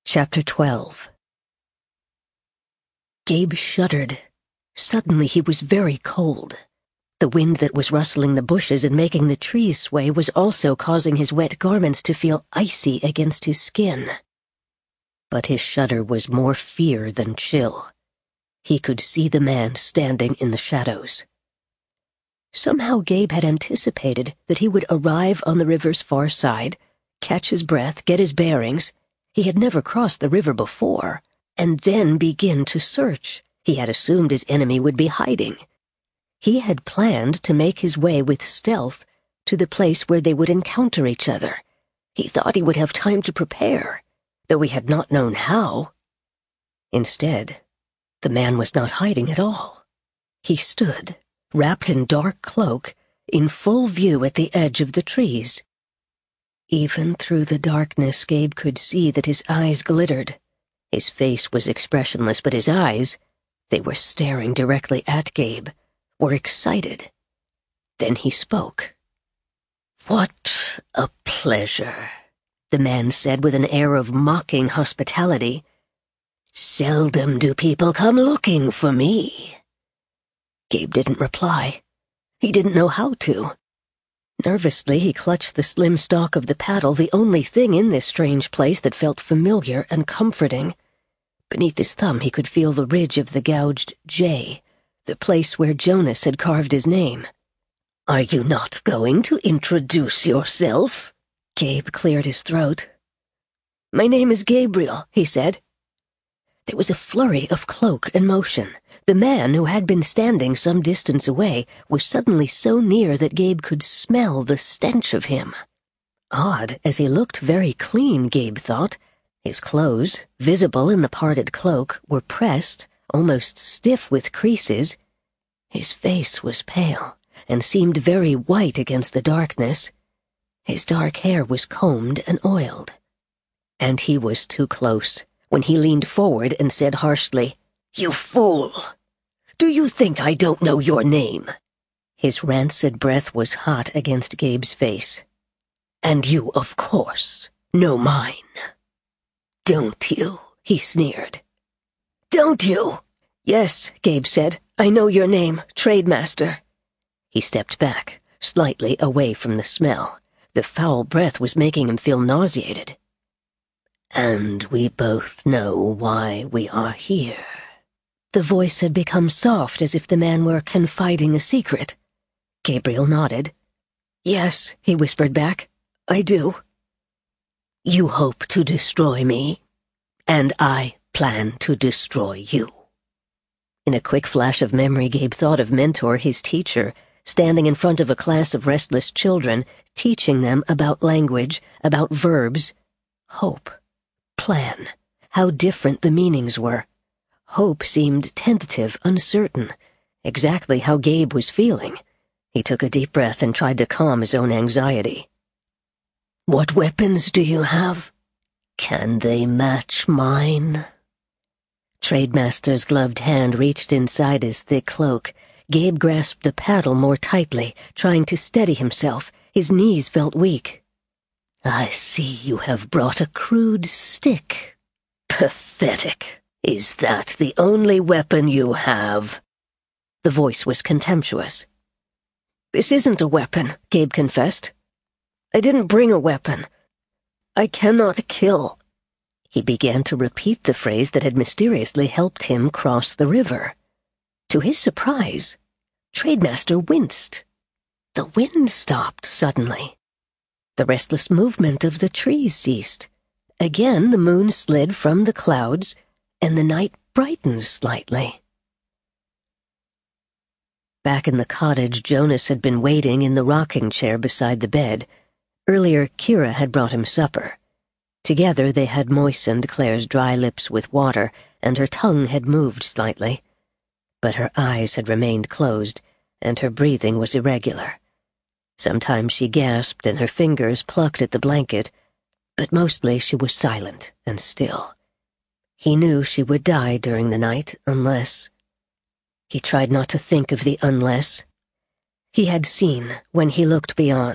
Chapter 12. Gabe shuddered. Suddenly he was very cold. The wind that was rustling the bushes and making the trees sway was also causing his wet garments to feel icy against his skin. But his shudder was more fear than chill. He could see the man standing in the shadows. Somehow Gabe had anticipated that he would arrive on the river's far side, catch his breath, get his bearings. He had never crossed the river before, and then begin to search. He had assumed his enemy would be hiding. He had planned to make his way with stealth to the place where they would encounter each other. He thought he would have time to prepare, though he had not known how. Instead, the man was not hiding at all. He stood, wrapped in dark cloak, in full view at the edge of the trees. Even through the darkness, Gabe could see that his eyes glittered. His face was expressionless, but his eyes, they were staring directly at Gabe, were excited. Then he spoke. "What a pleasure," the man said with an air of mocking hospitality. "Seldom do people come looking for me." Gabe didn't reply. He didn't know how to. Nervously, he clutched the slim stalk of the paddle, the only thing in this strange place that felt familiar and comforting. Beneath his thumb, he could feel the ridge of the gouged J, the place where Jonas had carved his name. "Are you not going to introduce yourself?" Gabe cleared his throat. "My name is Gabriel," he said. There was a flurry of cloak and motion. The man, who had been standing some distance away, was suddenly so near that Gabe could smell the stench of him. Odd, as he looked very clean, Gabe thought. His clothes, visible in the parted cloak, were pressed, almost stiff with creases. His face was pale, and seemed very white against the darkness. His dark hair was combed and oiled. And he was too close, when he leaned forward and said harshly, "You fool! Do you think I don't know your name?" His rancid breath was hot against Gabe's face. "And you, of course, know mine. Don't you?" he sneered. "Don't you?" "Yes," Gabe said. "I know your name, Trademaster." He stepped back, slightly away from the smell. The foul breath was making him feel nauseated. "And we both know why we are here." The voice had become soft, as if the man were confiding a secret. Gabriel nodded. "Yes," he whispered back. "I do." "You hope to destroy me, and I plan to destroy you." In a quick flash of memory, Gabe thought of Mentor, his teacher, standing in front of a class of restless children, teaching them about language, about verbs. Hope. Plan. How different the meanings were. Hope seemed tentative, uncertain, exactly how Gabe was feeling. He took a deep breath and tried to calm his own anxiety. "What weapons do you have? Can they match mine?" Trademaster's gloved hand reached inside his thick cloak. Gabe grasped the paddle more tightly, trying to steady himself. His knees felt weak. "I see you have brought a crude stick. Pathetic. Is that the only weapon you have?" The voice was contemptuous. "This isn't a weapon," Gabe confessed. "I didn't bring a weapon. I cannot kill." He began to repeat the phrase that had mysteriously helped him cross the river. To his surprise, Trademaster winced. The wind stopped suddenly. The restless movement of the trees ceased. Again the moon slid from the clouds, and the night brightened slightly. Back in the cottage, Jonas had been waiting in the rocking chair beside the bed. Earlier, Kira had brought him supper. Together they had moistened Claire's dry lips with water, and her tongue had moved slightly. But her eyes had remained closed, and her breathing was irregular. Sometimes she gasped and her fingers plucked at the blanket, but mostly she was silent and still. He knew she would die during the night unless... He tried not to think of the unless. He had seen, when he looked beyond,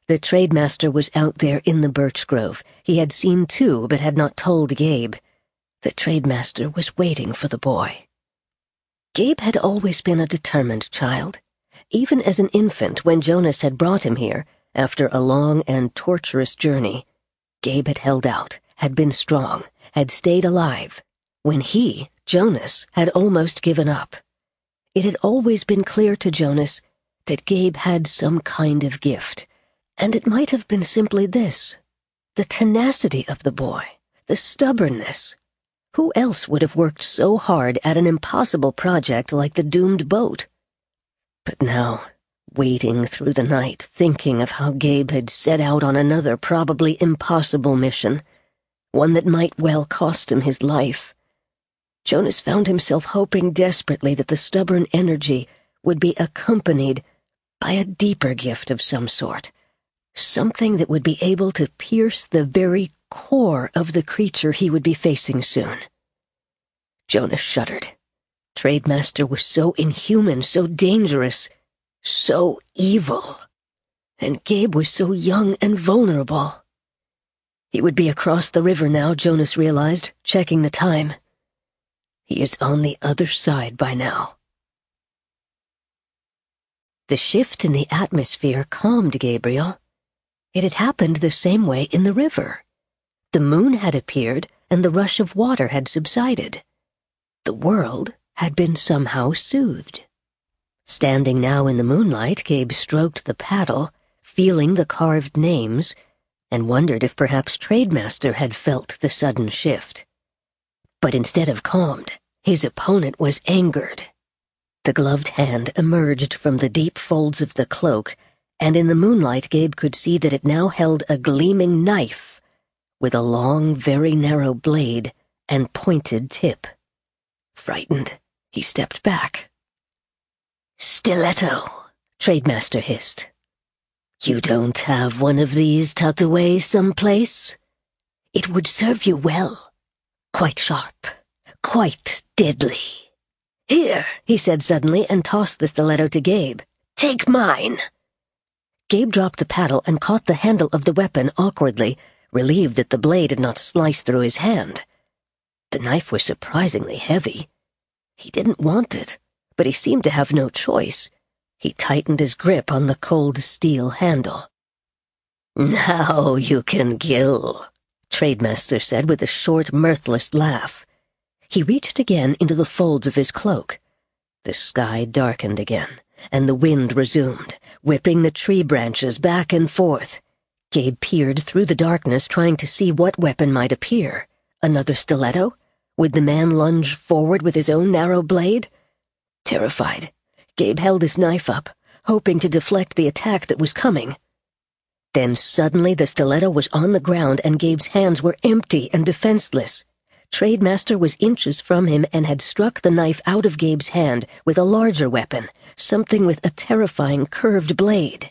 The trademaster was out there in the birch grove. He had seen too, but had not told Gabe. The trademaster was waiting for the boy. Gabe had always been a determined child. Even as an infant, when Jonas had brought him here, after a long and torturous journey, Gabe had held out, had been strong, had stayed alive, when he, Jonas, had almost given up. It had always been clear to Jonas that Gabe had some kind of gift, and it might have been simply this: the tenacity of the boy, the stubbornness. Who else would have worked so hard at an impossible project like the doomed boat? But now, waiting through the night, thinking of how Gabe had set out on another probably impossible mission, one that might well cost him his life, Jonas found himself hoping desperately that the stubborn energy would be accompanied by a deeper gift of some sort, something that would be able to pierce the very core of the creature he would be facing soon. Jonas shuddered. Trademaster was so inhuman, so dangerous, so evil. And Gabe was so young and vulnerable. He would be across the river now, Jonas realized, checking the time. He is on the other side by now. The shift in the atmosphere calmed Gabriel. It had happened the same way in the river. The moon had appeared, and the rush of water had subsided. The world had been somehow soothed. Standing now in the moonlight, Gabe stroked the paddle, feeling the carved names, and wondered if perhaps Trademaster had felt the sudden shift. But instead of calmed, his opponent was angered. The gloved hand emerged from the deep folds of the cloak, and in the moonlight Gabe could see that it now held a gleaming knife, with a long, very narrow blade and pointed tip. Frightened, he stepped back. "Stiletto," Trademaster hissed. "You don't have one of these tucked away someplace? It would serve you well. Quite sharp, quite deadly." "Here," he said suddenly, and tossed the stiletto to Gabe. "Take mine." Gabe dropped the paddle and caught the handle of the weapon awkwardly, relieved that the blade had not sliced through his hand. The knife was surprisingly heavy. He didn't want it, but he seemed to have no choice. He tightened his grip on the cold steel handle. "Now you can kill," Trademaster said with a short, mirthless laugh. He reached again into the folds of his cloak. The sky darkened again, and the wind resumed, whipping the tree branches back and forth. Gabe peered through the darkness, trying to see what weapon might appear. Another stiletto? Would the man lunge forward with his own narrow blade? Terrified, Gabe held his knife up, hoping to deflect the attack that was coming. Then suddenly the stiletto was on the ground and Gabe's hands were empty and defenseless. Trademaster was inches from him and had struck the knife out of Gabe's hand with a larger weapon, something with a terrifying curved blade.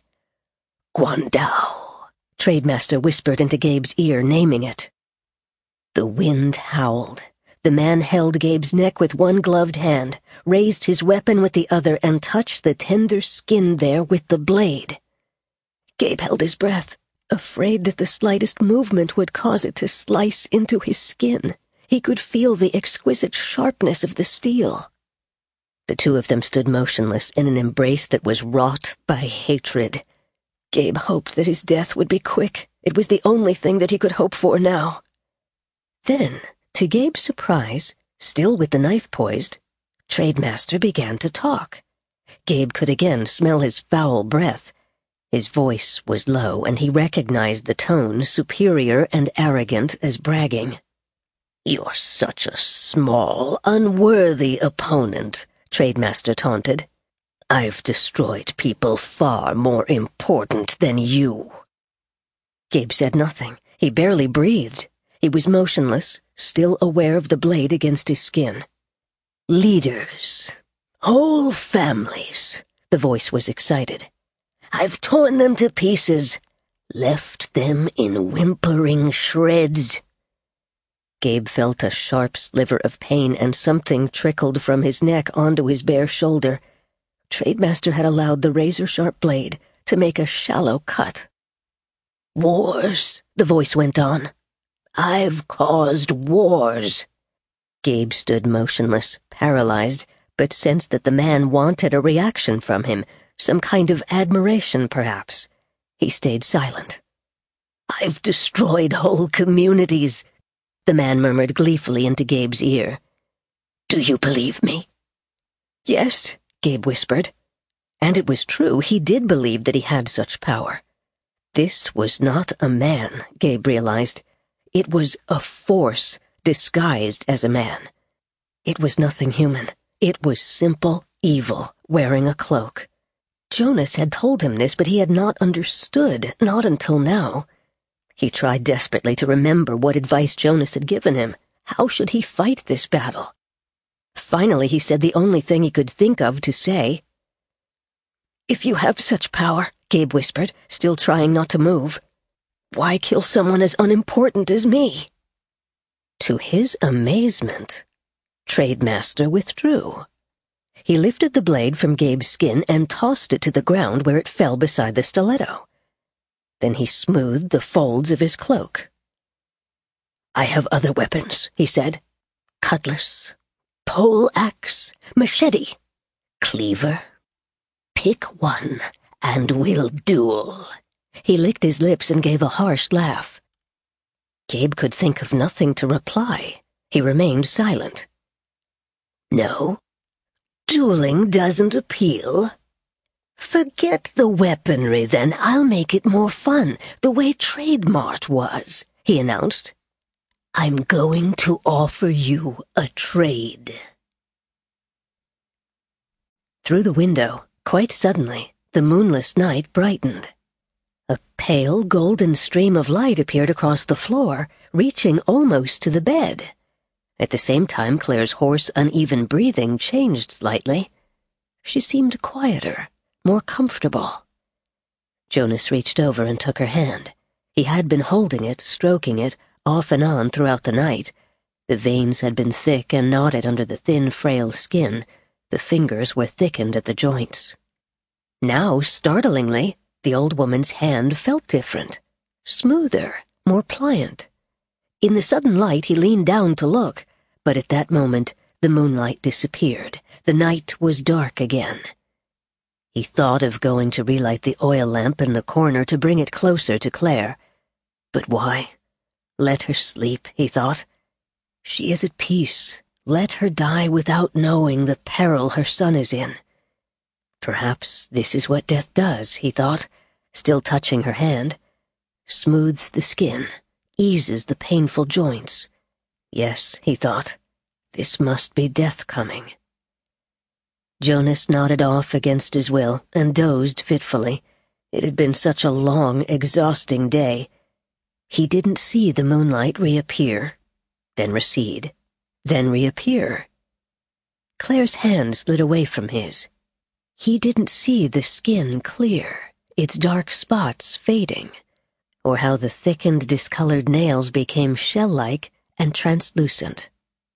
"Guandao," Trademaster whispered into Gabe's ear, naming it. The wind howled. The man held Gabe's neck with one gloved hand, raised his weapon with the other, and touched the tender skin there with the blade. Gabe held his breath, afraid that the slightest movement would cause it to slice into his skin. He could feel the exquisite sharpness of the steel. The two of them stood motionless in an embrace that was wrought by hatred. Gabe hoped that his death would be quick. It was the only thing that he could hope for now. Then, to Gabe's surprise, still with the knife poised, Trademaster began to talk. Gabe could again smell his foul breath. His voice was low, and he recognized the tone, superior and arrogant as bragging. "You're such a small, unworthy opponent," Trademaster taunted. "I've destroyed people far more important than you." Gabe said nothing. He barely breathed. He was motionless, still aware of the blade against his skin. "Leaders, whole families," the voice was excited. "I've torn them to pieces, left them in whimpering shreds." Gabe felt a sharp sliver of pain, and something trickled from his neck onto his bare shoulder. Trademaster had allowed the razor-sharp blade to make a shallow cut. Wars, the voice went on. I've caused wars. Gabe stood motionless, paralyzed, but sensed that the man wanted a reaction from him, some kind of admiration, perhaps. He stayed silent. I've destroyed whole communities, the man murmured gleefully into Gabe's ear. Do you believe me? Yes, Gabe whispered. And it was true, he did believe that he had such power. This was not a man, Gabe realized. It was a force disguised as a man. It was nothing human. It was simple evil wearing a cloak. Jonas had told him this, but he had not understood, not until now. He tried desperately to remember what advice Jonas had given him. How should he fight this battle? Finally, he said the only thing he could think of to say. If you have such power, Gabe whispered, still trying not to move, why kill someone as unimportant as me? To his amazement, Trademaster withdrew. He lifted the blade from Gabe's skin and tossed it to the ground where it fell beside the stiletto. Then he smoothed the folds of his cloak. I have other weapons, he said. Cutlass, pole axe, machete, cleaver. Pick one, and we'll duel. He licked his lips and gave a harsh laugh. Gabe could think of nothing to reply. He remained silent. No, dueling doesn't appeal. Forget the weaponry, then. I'll make it more fun, the way Trademart was, he announced. I'm going to offer you a trade. Through the window, quite suddenly, the moonless night brightened. A pale, golden stream of light appeared across the floor, reaching almost to the bed. At the same time, Claire's hoarse, uneven breathing changed slightly. She seemed quieter, more comfortable. Jonas reached over and took her hand. He had been holding it, stroking it, off and on throughout the night. The veins had been thick and knotted under the thin, frail skin. The fingers were thickened at the joints. Now, startlingly, the old woman's hand felt different, smoother, more pliant. In the sudden light, he leaned down to look, but at that moment, the moonlight disappeared. The night was dark again. He thought of going to relight the oil lamp in the corner to bring it closer to Claire. But why? Let her sleep, he thought. She is at peace. Let her die without knowing the peril her son is in. Perhaps this is what death does, he thought, still touching her hand. Smooths the skin, eases the painful joints. Yes, he thought, this must be death coming. Jonas nodded off against his will and dozed fitfully. It had been such a long, exhausting day. He didn't see the moonlight reappear, then recede, then reappear. Claire's hand slid away from his. He didn't see the skin clear, its dark spots fading, or how the thickened, discolored nails became shell-like and translucent.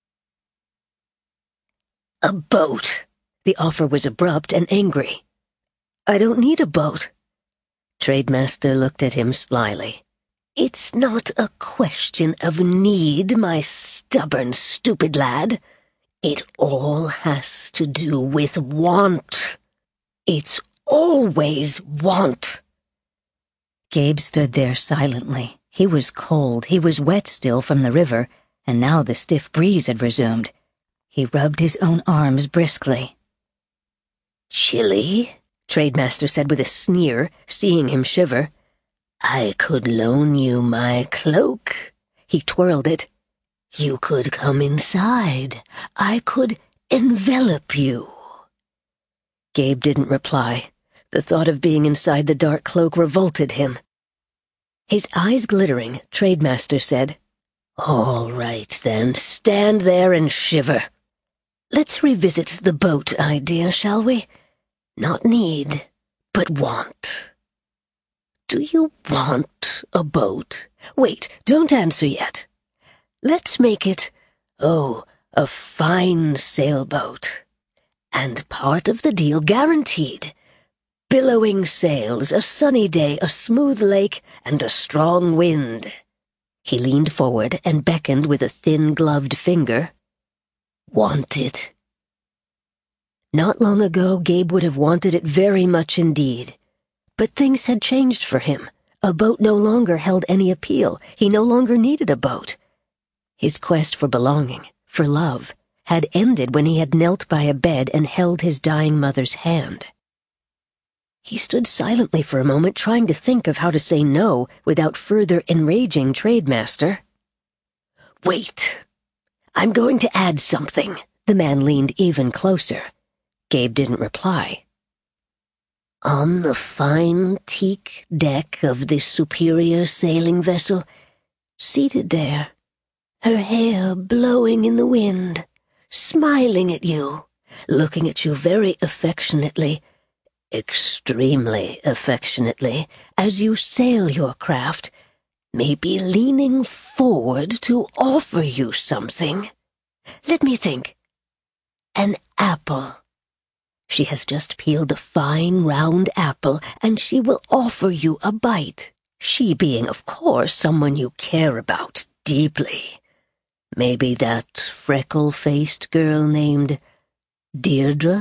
A boat! The offer was abrupt and angry. I don't need a boat. Trademaster looked at him slyly. It's not a question of need, my stubborn, stupid lad. It all has to do with want. It's always want. Gabe stood there silently. He was cold, he was wet still from the river, and now the stiff breeze had resumed. He rubbed his own arms briskly. Chilly? Trademaster said with a sneer, seeing him shiver. I could loan you my cloak. He twirled it. You could come inside. I could envelop you. Gabe didn't reply. The thought of being inside the dark cloak revolted him. His eyes glittering, Trademaster said, All right, then, stand there and shiver. Let's revisit the boat idea, shall we? Not need, but want. Do you want a boat? Wait, don't answer yet. Let's make it, a fine sailboat. And part of the deal guaranteed. Billowing sails, a sunny day, a smooth lake, and a strong wind. He leaned forward and beckoned with a thin gloved finger. Want it? Not long ago, Gabe would have wanted it very much indeed. But things had changed for him. A boat no longer held any appeal. He no longer needed a boat. His quest for belonging, for love, had ended when he had knelt by a bed and held his dying mother's hand. He stood silently for a moment, trying to think of how to say no without further enraging Trademaster. "Wait. I'm going to add something." The man leaned even closer. Gabe didn't reply. On the fine teak deck of this superior sailing vessel, seated there, her hair blowing in the wind, smiling at you, looking at you very affectionately, extremely affectionately, as you sail your craft, maybe leaning forward to offer you something. Let me think. An apple. She has just peeled a fine round apple, and she will offer you a bite. She being, of course, someone you care about deeply. Maybe that freckle-faced girl named Deirdre?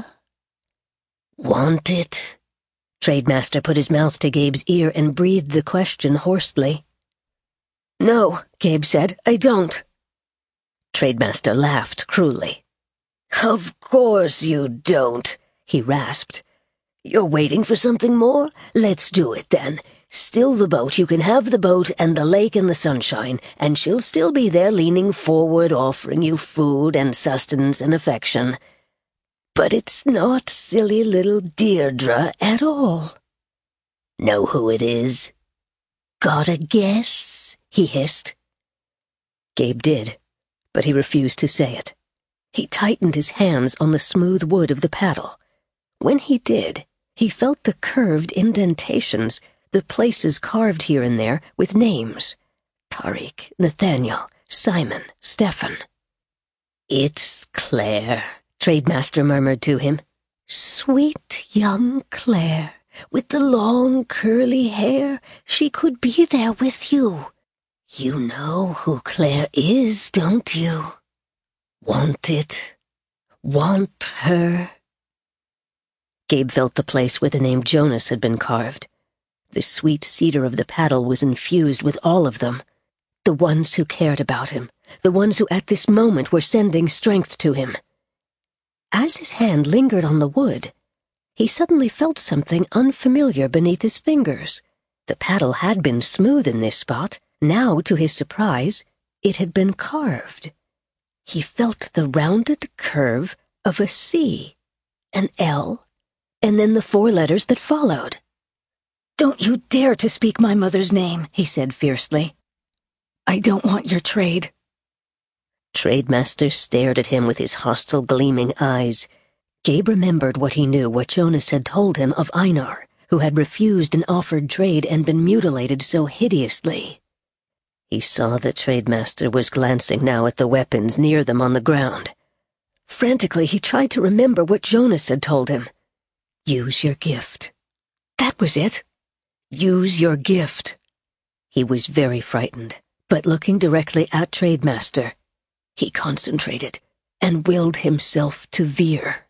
Want it? Trademaster put his mouth to Gabe's ear and breathed the question hoarsely. No, Gabe said, I don't. Trademaster laughed cruelly. Of course you don't, he rasped. You're waiting for something more? Let's do it then. Still the boat, you can have the boat and the lake and the sunshine, and she'll still be there leaning forward, offering you food and sustenance and affection. But it's not silly little Deirdre at all. Know who it is? Got a guess? He hissed. Gabe did, but he refused to say it. He tightened his hands on the smooth wood of the paddle. When he did, he felt the curved indentations, the places carved here and there with names. Tariq, Nathaniel, Simon, Stefan. It's Claire, Trademaster murmured to him. Sweet young Claire, with the long curly hair, she could be there with you. You know who Claire is, don't you? Want it? Want her? Gabe felt the place where the name Jonas had been carved. The sweet cedar of the paddle was infused with all of them. The ones who cared about him, the ones who at this moment were sending strength to him. As his hand lingered on the wood, he suddenly felt something unfamiliar beneath his fingers. The paddle had been smooth in this spot. Now, to his surprise, it had been carved. He felt the rounded curve of a C, an L, and then the 4 letters that followed. Don't you dare to speak my mother's name, he said fiercely. I don't want your trade. Trademaster stared at him with his hostile, gleaming eyes. Gabe remembered what he knew, what Jonas had told him of Einar, who had refused an offered trade and been mutilated so hideously. He saw that Trademaster was glancing now at the weapons near them on the ground. Frantically, he tried to remember what Jonas had told him. Use your gift. That was it. Use your gift. He was very frightened, but looking directly at Trademaster, he concentrated and willed himself to veer.